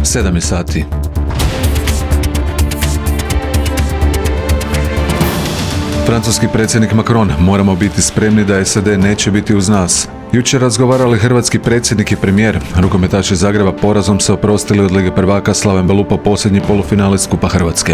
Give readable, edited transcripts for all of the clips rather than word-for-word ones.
7 je sati. Francuski predsjednik Macron: moramo biti spremni da SAD neće biti uz nas. Jučer razgovarali hrvatski predsjednik i premijer. Rukometaši Zagreba porazom se oprostili od Lige prvaka Slaven Belupo, posljednji polufinalist Kupa Hrvatske.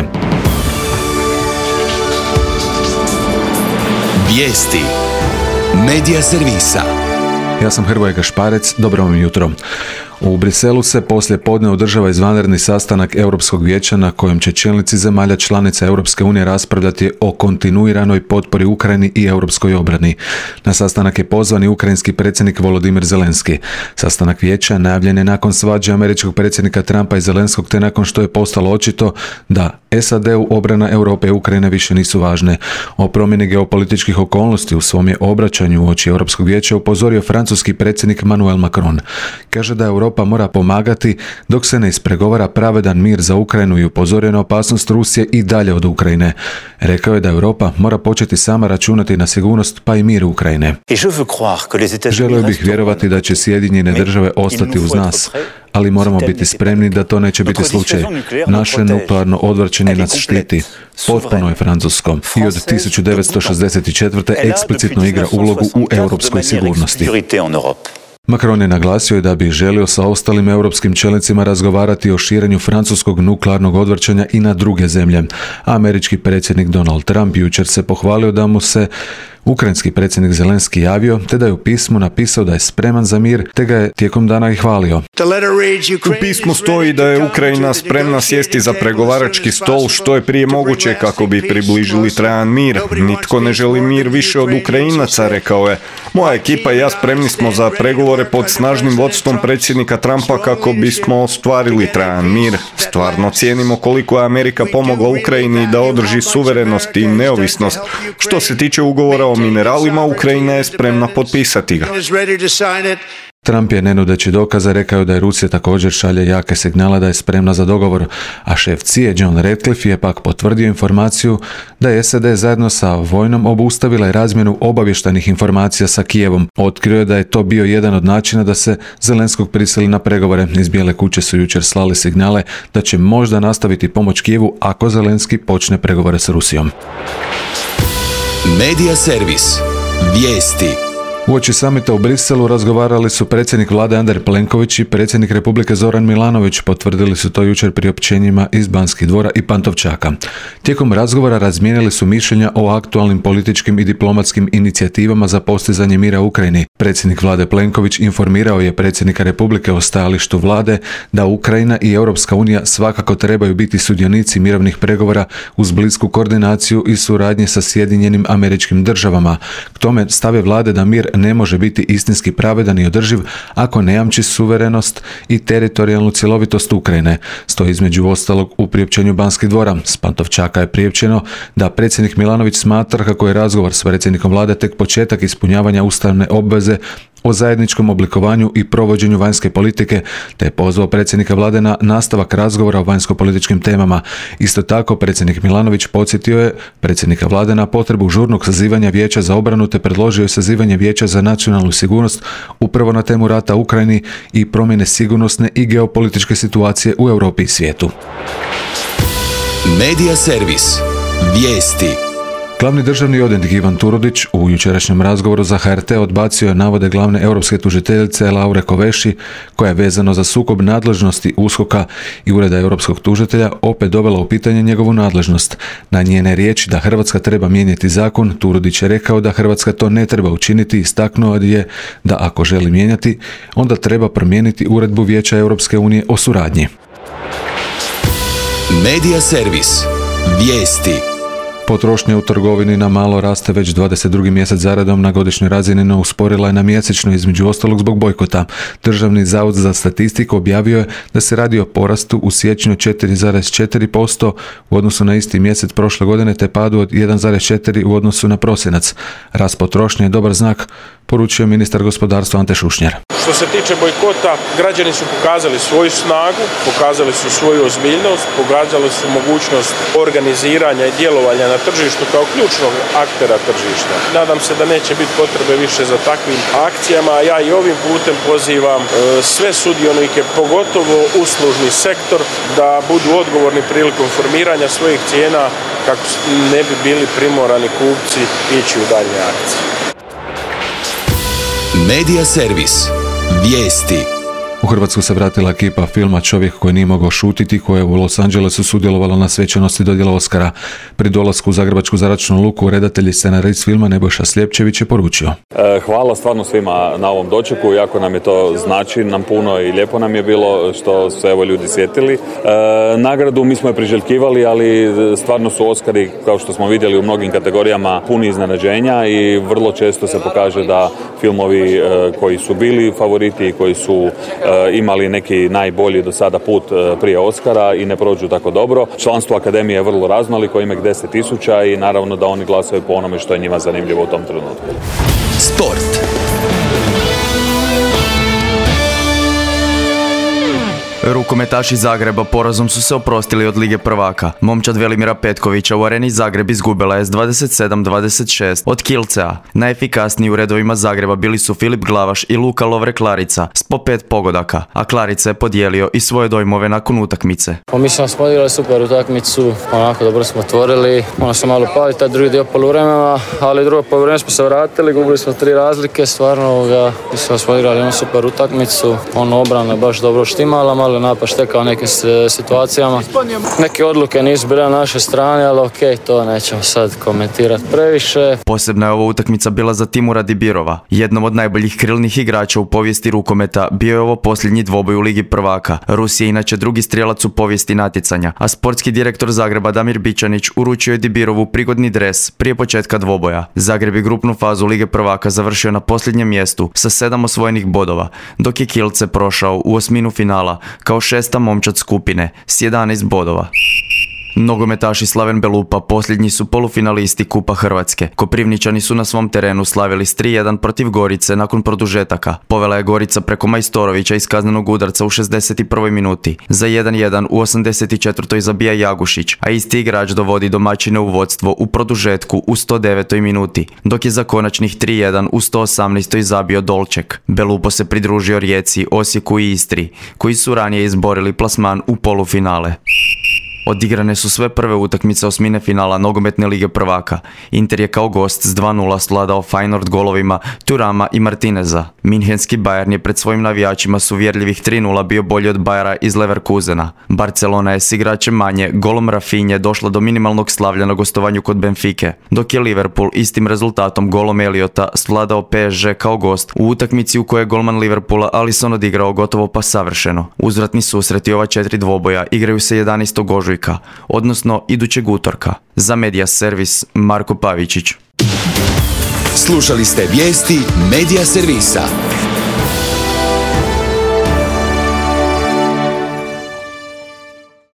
Vijesti Medija servisa. Ja sam Hrvoje Gašparec, dobro vam jutro. U Briselu se poslije podne održava izvanredni sastanak Europskog vijeća na kojem će čelnici zemalja članica Europske unije raspravljati o kontinuiranoj potpori Ukrajini i europskoj obrani. Na sastanak je pozvan i ukrajinski predsjednik Volodimir Zelenski. Sastanak vijeća najavljen je nakon svađe američkog predsjednika Trumpa i Zelenskog, te nakon što je postalo očito da SAD-u obrana Europe i Ukrajine više nisu važne. O promjeni geopolitičkih okolnosti u svom je obraćanju uoči Europskog vijeća upozorio francuski predsjednik Emmanuel Macron. Kaže da Europa mora pomagati dok se ne ispregovara pravedan mir za Ukrajinu i upozorio na opasnost Rusije i dalje od Ukrajine. Rekao je da Europa mora početi sama računati na sigurnost pa i mir Ukrajine. Želio bih vjerovati da će Sjedinjene države ostati uz nas, ali moramo biti spremni da to neće biti slučaj. Naše nuklearno odvrćenje nas štiti. Potpuno je francusko i od 1964. eksplicitno igra ulogu u europskoj sigurnosti. Macron je naglasio da bi želio sa ostalim europskim čelnicima razgovarati o širenju francuskog nuklearnog odvrćanja i na druge zemlje. Američki predsjednik Donald Trump jučer se pohvalio da mu se ukrajinski predsjednik Zelenski javio, te da je u pismu napisao da je spreman za mir, te ga je tijekom dana i hvalio. U pismu stoji da je Ukrajina spremna sjesti za pregovarački stol što je prije moguće kako bi približili trajan mir. Nitko ne želi mir više od Ukrajinaca, rekao je. Moja ekipa i ja spremni smo za pregovore pod snažnim vodstvom predsjednika Trumpa kako bismo ostvarili trajan mir. Stvarno cijenimo koliko je Amerika pomogla Ukrajini da održi suverenost i neovisnost. Što se tiče ugovora o mineralima, Ukrajina je spremna potpisati ga. Trump je, ne nudeći dokaza, rekao da je Rusija također šalje jake signale da je spremna za dogovor, a šef CIA John Ratcliffe je pak potvrdio informaciju da je SAD zajedno sa vojnom obustavila i razmjenu obavještajnih informacija sa Kijevom. Otkrio je da je to bio jedan od načina da se Zelenskog prisili na pregovore. Iz Bijele kuće su jučer slali signale da će možda nastaviti pomoć Kijevu ako Zelenski počne pregovore s Rusijom. Medija servis. Vijesti. Uoči samita u Briselu razgovarali su predsjednik vlade Andrej Plenković i predsjednik Republike Zoran Milanović. Potvrdili su to jučer priopćenjima iz Banskih dvora i Pantovčaka. Tijekom razgovora razmijenili su mišljenja o aktualnim političkim i diplomatskim inicijativama za postizanje mira u Ukrajini. Predsjednik vlade Plenković informirao je predsjednika Republike o stajalištu vlade da Ukrajina i Europska unija svakako trebaju biti sudionici mirovnih pregovora uz blisku koordinaciju i suradnje sa Sjedinjenim Američkim Državama. K tome stave vlade da mir ne može biti istinski pravedan i održiv ako ne jamči suverenost i teritorijalnu cjelovitost Ukrajine. Stoji između ostalog u priopćenju Banskih dvora. S Pantovčaka je priopćeno da predsjednik Milanović smatra kako je razgovor s predsjednikom vlade tek početak ispunjavanja ustavne obveze o zajedničkom oblikovanju i provođenju vanjske politike, te je pozvao predsjednika vlade na nastavak razgovora o vanjsko-političkim temama. Isto tako, predsjednik Milanović podsjetio je predsjednika vlade na potrebu žurnog sazivanja Vijeća za obranu, te predložio je sazivanje Vijeća za nacionalnu sigurnost upravo na temu rata u Ukrajini i promjene sigurnosne i geopolitičke situacije u Europi i svijetu. Medija servis. Vijesti. Glavni državni odvjetnik Ivan Turudić u jučerašnjem razgovoru za HRT odbacio je navode glavne europske tužiteljice Laure Kovesi, koja je vezano za sukob nadležnosti USKOK-a i Ureda europskog tužitelja opet dovela u pitanje njegovu nadležnost. Na njene riječi da Hrvatska treba mijenjati zakon, Turudić je rekao da Hrvatska to ne treba učiniti i istaknuo je da ako želi mijenjati, onda treba promijeniti uredbu Vijeća Europske unije o suradnji. Medija servis. Vijesti. Potrošnja u trgovini na malo raste već 22. mjesec zaredom na godišnjoj razini, no usporila je na mjesečnoj, između ostalog zbog bojkota. Državni zavod za statistiku objavio je da se radi o porastu u siječnju 4,4% u odnosu na isti mjesec prošle godine, te padu od 1,4% u odnosu na prosinac. Rast potrošnje je dobar znak, poručio ministar gospodarstva Ante Šušnjar. Što se tiče bojkota, građani su pokazali svoju snagu, pokazali su svoju ozbiljnost, pokazali su mogućnost organiziranja i djelovanja na tržištu kao ključnog aktera tržišta. Nadam se da neće biti potrebe više za takvim akcijama, a ja i ovim putem pozivam sve sudionike, pogotovo uslužni sektor, da budu odgovorni prilikom formiranja svojih cijena kako ne bi bili primorani kupci ići u daljnje akcije. Medija servis. Vijesti. U Hrvatsku se vratila ekipa filma Čovjek koji nije mogao šutiti, koja je u Los Angelesu sudjelovala na svečanosti dodjele Oscara. Pri dolasku u Zagrebačku zračnu luku redatelj i scenarist filma Nebojša Sljepčević je poručio: Hvala stvarno svima na ovom dočeku, jako nam je to znači, nam puno i lijepo nam je bilo što su evo ljudi sjetili. Nagradu mi smo je priželjkivali, ali stvarno su Oscari, kao što smo vidjeli u mnogim kategorijama, puni iznenađenja i vrlo često se pokaže da filmovi koji su bili favoriti i koji su imali neki najbolji do sada put prije Oscara i ne prođu tako dobro. Članstvo Akademije je vrlo raznoliko, ima ih 10.000 i naravno da oni glasaju po onome što je njima zanimljivo u tom trenutku. Sport. Rukometaši Zagreba porazom su se oprostili od Lige prvaka. Momčad Velimira Petkovića u Areni Zagreb izgubila je s 27-26 od Kielcea. Najefikasniji u redovima Zagreba bili su Filip Glavaš i Luka Lovre Klarica s po 5 pogodaka, a Klarica je podijelio i svoje dojmove nakon utakmice. Mislim da smo odigrali super utakmicu, onako dobro smo otvorili, ono se malo pali taj drugi dio poluvremena, ali drugo poluvreme smo se vratili, gubili smo 3 razlike, stvarno mislim da smo odigrali super utakmicu, obrana je baš dobro štimala, malo napad štekao u nekim situacijama. Neke odluke nisu bile na našoj strani, ali okej, to nećemo sad komentirati previše. Posebna je ova utakmica bila za Timura Dibirova. Jednom od najboljih krilnih igrača u povijesti rukometa bio je ovo posljednji dvoboj u Ligi prvaka. Rus je inače drugi strijelac u povijesti natjecanja, a sportski direktor Zagreba Damir Bičanić uručio je Dibirovu prigodni dres prije početka dvoboja. Zagreb je grupnu fazu Lige prvaka završio na posljednjem mjestu sa 7 osvojenih bodova, dok je Kielce prošao u osminu finala kao 6. momčad skupine s 11 bodova. Nogometaši Slaven Belupa posljednji su polufinalisti Kupa Hrvatske. Koprivničani su na svom terenu slavili s 3-1 protiv Gorice nakon produžetaka. Povela je Gorica preko Majstorovića iz kaznenog udarca u 61. minuti. Za 1-1 u 84. zabija Jagušić, a isti igrač dovodi domaćine u vodstvo u produžetku u 109. minuti, dok je za konačnih 3-1 u 118. zabio Dolček. Belupo se pridružio Rijeci, Osijeku i Istri, koji su ranije izborili plasman u polufinale. Odigrane su sve prve utakmice osmine finala Nogometne lige prvaka. Inter je kao gost s 2-0 svladao Feyenoord golovima Thurama i Martineza. Minhenski Bayern je pred svojim navijačima s uvjerljivih 3-0 bio bolji od Bayera iz Leverkusena. Barcelona je s igračem manje golom Rafinje došla do minimalnog slavlja na gostovanju kod Benfike, dok je Liverpool istim rezultatom golom Eliota svladao PSG kao gost u utakmici u kojoj je golman Liverpoola Alisson odigrao gotovo pa savršeno. Uzvratni susreti ova 4 dvoboja igraju se 11. ožujka, odnosno idućeg utorka. Za Medija servis Marko Pavičić. Slušali ste vijesti Medija servisa.